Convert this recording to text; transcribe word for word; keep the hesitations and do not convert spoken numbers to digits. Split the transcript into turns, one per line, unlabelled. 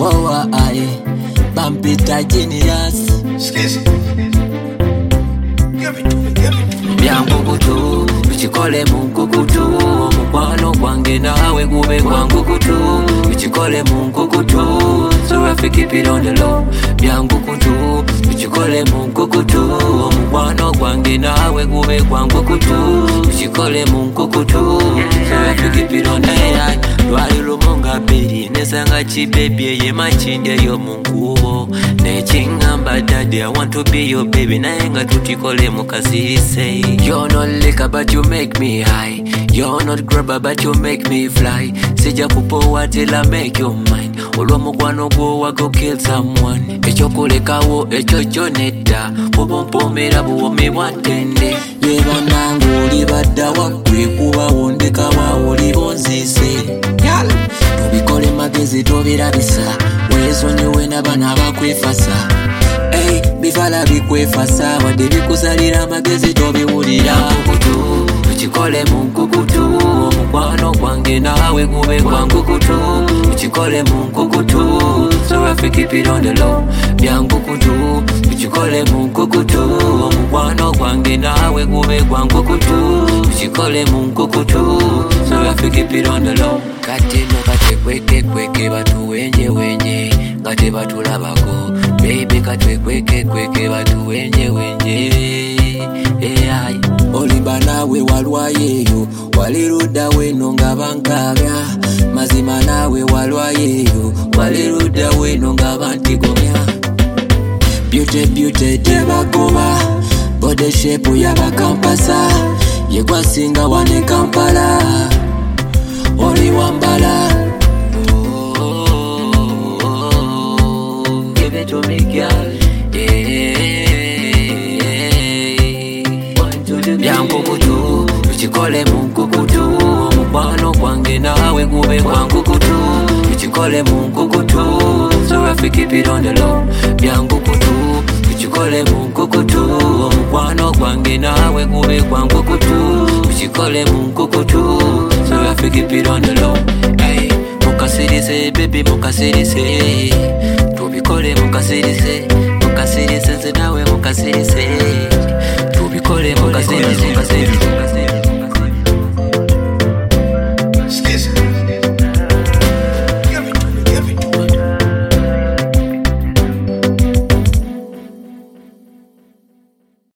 Oh I Bampita genius. Byangukutu bichikole munkukutu mukwano gwange nawe gube gwangukutu bichikole munkukutu so I have to keep it on the low. Byangukutu bichikole munkukutu mukwano gwange nawe gube gwangukutu bichikole munkukutu so I have to keep it on the low. Lwali lumonga beri nesanga chibaby ye machinde yo munkubo nechingamba daddy I want to be your baby nayenga tutikole mukasi say you're not liquor but you make me high, you're not grabber but you make me fly. Sija kupowa till I make your mind. Olwa mugwano gwo wa go kill someone. Echo kulekawo echo joneta obompomera buwomi bwatende yeba nangu libadda wakwe kuba wondeka wa oli bonzise yal tubikole magezi tobirabisa wezonyewe n'abana bakwefasa. Hey, bivala bikwefasa wadde bikuzalira amagezi tobiwulira. Munkukutu bichikole munkukutu mukwano gwange nawe gube gwangukutu bichikole munkukutu so I have to keep it on the low. Byangukutu bichikole munkukutu mukwano gwange nawe gube gwangukutu bichikole munkukutu so I have to keep it on the low. Kati mukate kweke kweke batu wenye wenye ngate batulabako baby katwe kweke kweke batu wenye wenye ai oliba nawe walwayeyo waliruda weno nga bankabya mazima nawe walwayeyo waliruda weno nga bantigomya. Beauty beauty tebagoba body shape yabakampasa yegwasinga wane Kampala oli wambala. Give it to me girl. Byangukutu bichikole munkukutu mukwano gwange nawe gube gwangukutu bichikole munkukutu so I have to keep it on the low. Byangukutu bichikole munkukutu mukwano gwange nawe gube gwangukutu bichikole munkukutu so I have to keep it on the low. Hey, mukasirise baby mukasirise tubikole mukasirise mukasirise nawe mukasirise tubikole mukasirise mukasirise